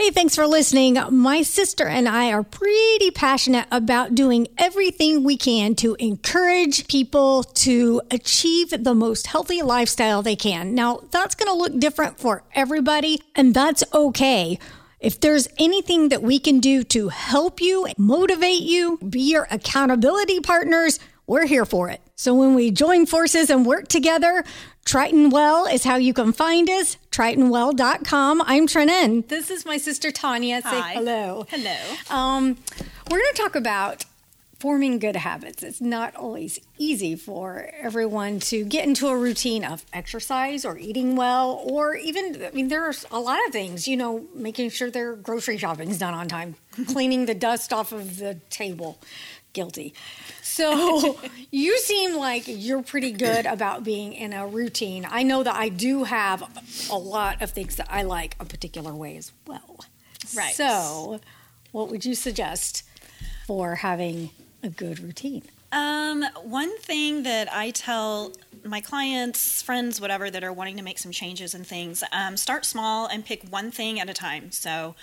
Hey, thanks for listening. My sister and I are pretty passionate about doing everything we can to encourage people to achieve the most healthy lifestyle they can. Now, that's going to look different for everybody, and that's okay. If there's anything that we can do to help you, motivate you, be your accountability partners, we're here for it. So when we join forces and work together, Triton Well is how you can find us, tritonwell.com. I'm Trenan. This is my sister Tanya. Say Hi. hello. Hello. We're going to talk about forming good habits. It's not always easy for everyone to get into a routine of exercise or eating well, or even, there's a lot of things, making sure their grocery shopping is done on time, cleaning the dust off of the table. Guilty. So you seem like you're pretty good about being in a routine. I know that I do have a lot of things that I like a particular way as well. Right. So what would you suggest for having a good routine? One thing that I tell my clients, friends, whatever, that are wanting to make some changes and things, start small and pick one thing at a time. So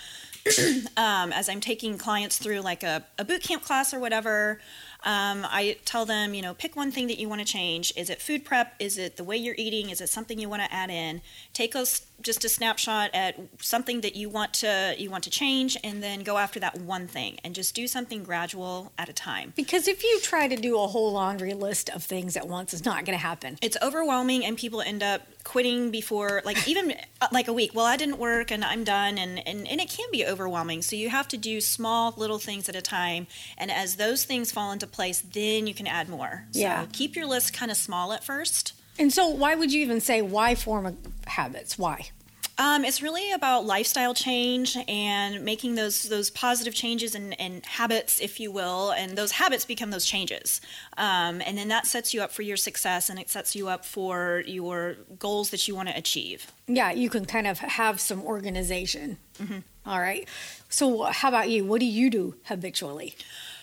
as I'm taking clients through like a boot camp class or whatever, I tell them, pick one thing that you want to change. Is it food prep? Is it the way you're eating? Is it something you want to add in? Take just a snapshot at something that you want to change, and then go after that one thing and just do something gradual at a time. Because if you try to do a whole laundry list of things at once, it's not going to happen. It's overwhelming, and people end up quitting before, even like a week. Well, I didn't work and I'm done, and it can be overwhelming. So you have to do small little things at a time, and as those things fall into place, then you can add more. So keep your list kind of small at first. And so why would you even say why form habits? Why? It's really about lifestyle change and making those positive changes and habits, if you will, and those habits become those changes. And then that sets you up for your success, and it sets you up for your goals that you want to achieve. Yeah, you can kind of have some organization. Mm-hmm. All right. So how about you? What do you do habitually?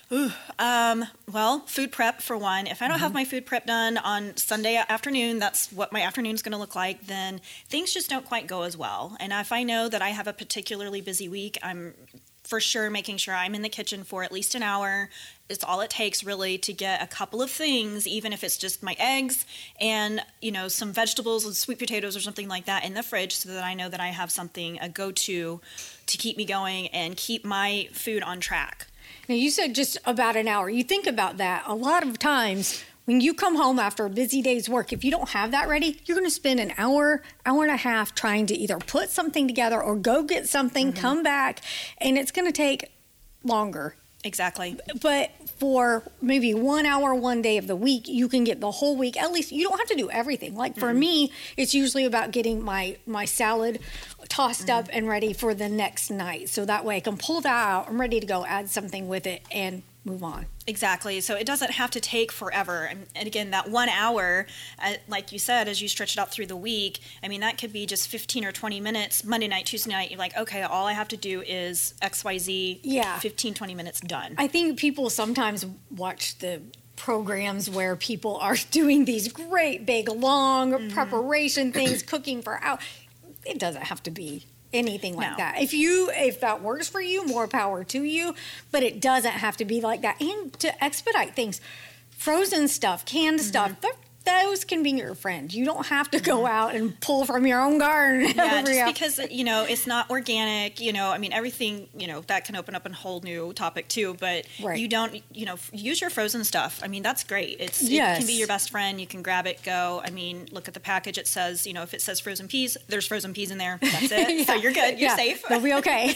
Well, food prep for one. If I don't have my food prep done on Sunday afternoon, that's what my afternoon is going to look like, then things just don't quite go as well. And if I know that I have a particularly busy week, I'm for sure making sure I'm in the kitchen for at least an hour. It's all it takes really to get a couple of things, even if it's just my eggs and, some vegetables and sweet potatoes or something like that in the fridge, so that I know that I have something, a go-to to keep me going and keep my food on track. Now, you said just about an hour. You think about that. A lot of times when you come home after a busy day's work, if you don't have that ready, you're going to spend an hour, hour and a half trying to either put something together or go get something, come back, and it's going to take longer. Exactly. But for maybe 1 hour, one day of the week, you can get the whole week. At least you don't have to do everything. Like for me, it's usually about getting my salad tossed up and ready for the next night. So that way I can pull that out. I'm ready to go add something with it and move on. Exactly. So it doesn't have to take forever. And again, that 1 hour, like you said, as you stretch it out through the week, that could be just 15 or 20 minutes, Monday night, Tuesday night. You're like, okay, all I have to do is XYZ, 15, 20 minutes, done. I think people sometimes watch the programs where people are doing these great, big, long preparation things, cooking for hours. It doesn't have to be anything like that. If that works for you, more power to you, but it doesn't have to be like that. And to expedite things, frozen stuff, canned stuff, those can be your friend. You don't have to go out and pull from your own garden. Yeah, just because, it's not organic, everything, that can open up a whole new topic too, but you don't, use your frozen stuff. That's great. It can be your best friend. You can grab it, go. Look at the package. It says, if it says frozen peas, there's frozen peas in there. That's it. So you're good. You're safe. They'll be okay.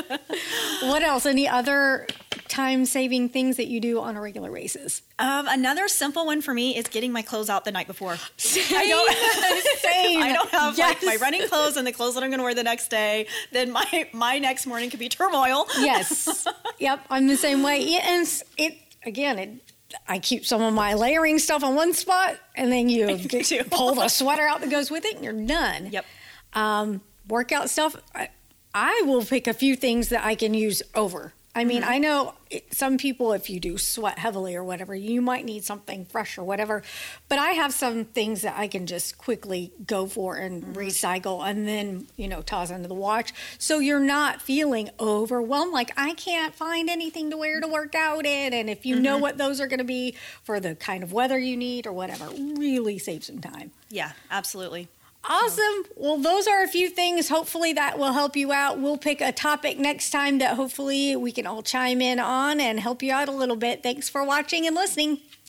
What else? Any other time-saving things that you do on a regular basis? Another simple one for me is getting my clothes out the night before. Same. I don't have my running clothes and the clothes that I'm going to wear the next day. Then my next morning could be turmoil. Yes. Yep. I'm the same way. I keep some of my layering stuff on one spot, and then you pull the sweater out that goes with it, and you're done. Yep. Workout stuff, I will pick a few things that I can use over. I mean, I know some people, if you do sweat heavily or whatever, you might need something fresh or whatever. But I have some things that I can just quickly go for and recycle and then, toss into the wash. So you're not feeling overwhelmed. Like, I can't find anything to wear to work out in. And if you know what those are going to be for the kind of weather you need or whatever, really save some time. Yeah, absolutely. Awesome. Well, those are a few things. Hopefully that will help you out. We'll pick a topic next time that hopefully we can all chime in on and help you out a little bit. Thanks for watching and listening.